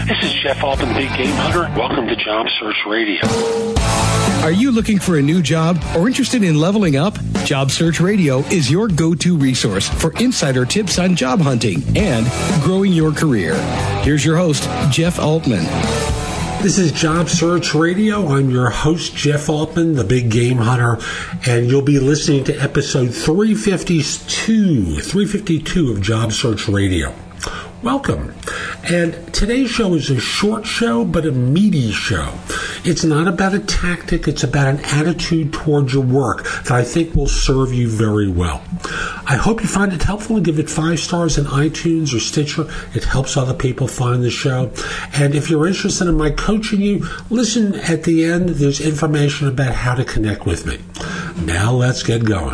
This is Jeff Altman, Big Game Hunter. Welcome to Job Search Radio. Are you looking for a new job or interested in leveling up? Job Search Radio is your go-to resource for insider tips on job hunting and growing your career. Here's your host, Jeff Altman. This is Job Search Radio. I'm your host, Jeff Altman, the Big Game Hunter, and you'll be listening to episode 352 of Job Search Radio. Welcome. And today's show is a short show, but a meaty show. It's not about a tactic, it's about an attitude towards your work that I think will serve you very well. I hope you find it helpful and give it 5 stars in iTunes or Stitcher. It helps other people find the show. And if you're interested in my coaching you, listen at the end. There's information about how to connect with me. Now let's get going.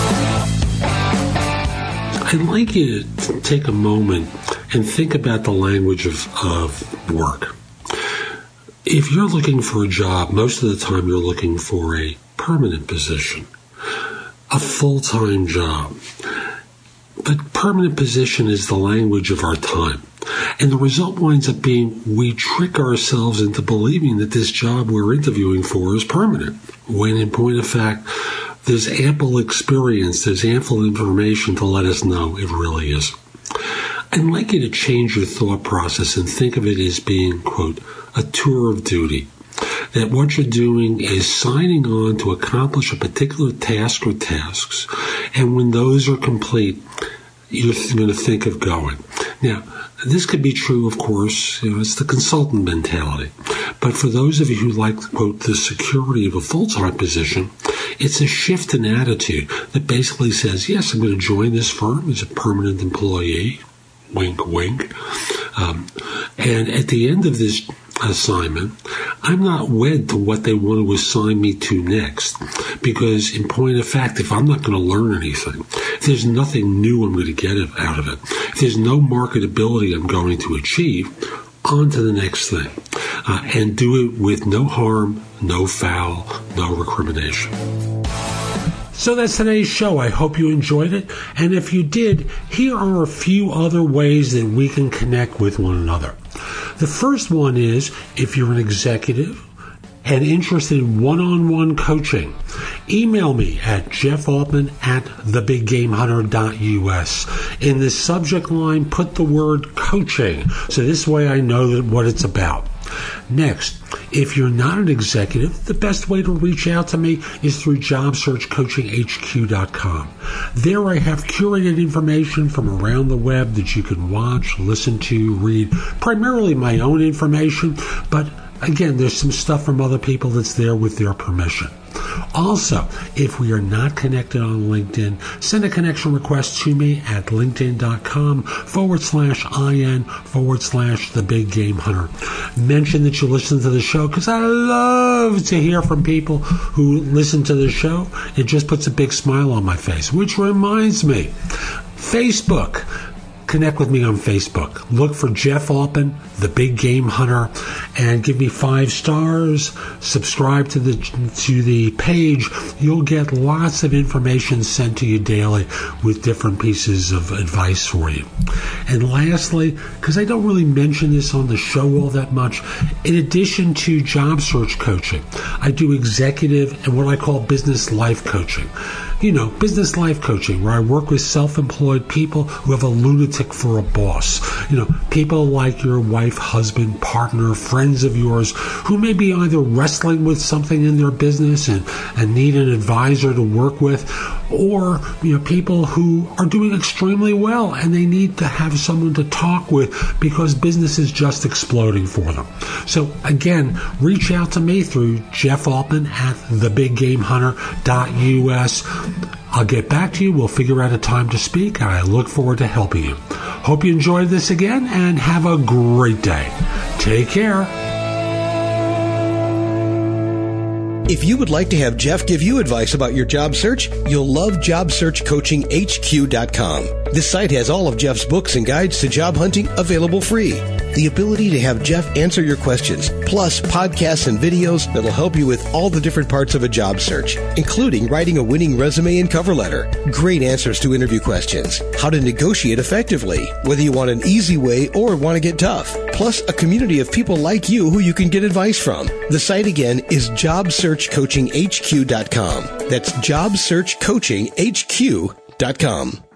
I'd like you to take a moment and think about the language of work. If you're looking for a job, most of the time you're looking for a permanent position, a full-time job. But permanent position is the language of our time. And the result winds up being we trick ourselves into believing that this job we're interviewing for is permanent, when in point of fact, there's ample experience, there's ample information to let us know it really isn't. I'd like you to change your thought process and think of it as being, quote, a tour of duty. That what you're doing is signing on to accomplish a particular task or tasks, and when those are complete, you're going to think of going. Now, this could be true, of course, it's the consultant mentality. But for those of you who like, quote, the security of a full-time position, it's a shift in attitude that basically says, yes, I'm going to join this firm as a permanent employee, wink, wink. And at the end of this assignment, I'm not wed to what they want to assign me to next. Because in point of fact, if I'm not going to learn anything, if there's nothing new I'm going to get out of it, if there's no marketability I'm going to achieve, on to the next thing. And do it with no harm, no foul, no recrimination. So that's today's show. I hope you enjoyed it. And if you did, here are a few other ways that we can connect with one another. The first one is if you're an executive and interested in one-on-one coaching, email me at jeffaltman@thebiggamehunter.us. In the subject line, put the word coaching. So this way I know what it's about. Next, if you're not an executive, the best way to reach out to me is through JobSearchCoachingHQ.com. There I have curated information from around the web that you can watch, listen to, read, primarily my own information, but again, there's some stuff from other people that's there with their permission. Also, if we are not connected on LinkedIn, send a connection request to me at linkedin.com/IN/The Big Game Hunter. Mention that you listen to the show because I love to hear from people who listen to the show. It just puts a big smile on my face, which reminds me, Facebook. Connect with me on Facebook. Look for Jeff Altman, the Big Game Hunter, and give me 5 stars. Subscribe to the page. You'll get lots of information sent to you daily with different pieces of advice for you. And lastly, because I don't really mention this on the show all that much, in addition to job search coaching, I do executive and what I call business life coaching. Business life coaching, where I work with self-employed people who have a lunatic for a boss. People like your wife, husband, partner, friends of yours who may be either wrestling with something in their business and need an advisor to work with, or people who are doing extremely well and they need to have someone to talk with because business is just exploding for them. So again, reach out to me through jeffaltman@thebiggamehunter.us. I'll get back to you. We'll figure out a time to speak, and I look forward to helping you. Hope you enjoyed this again, and have a great day. Take care. If you would like to have Jeff give you advice about your job search, you'll love JobSearchCoachingHQ.com. This site has all of Jeff's books and guides to job hunting available free. The ability to have Jeff answer your questions, plus podcasts and videos that'll help you with all the different parts of a job search, including writing a winning resume and cover letter, great answers to interview questions, how to negotiate effectively, whether you want an easy way or want to get tough, plus plus a community of people like you who you can get advice from. The site again is JobSearchCoachingHQ.com. That's JobSearchCoachingHQ.com.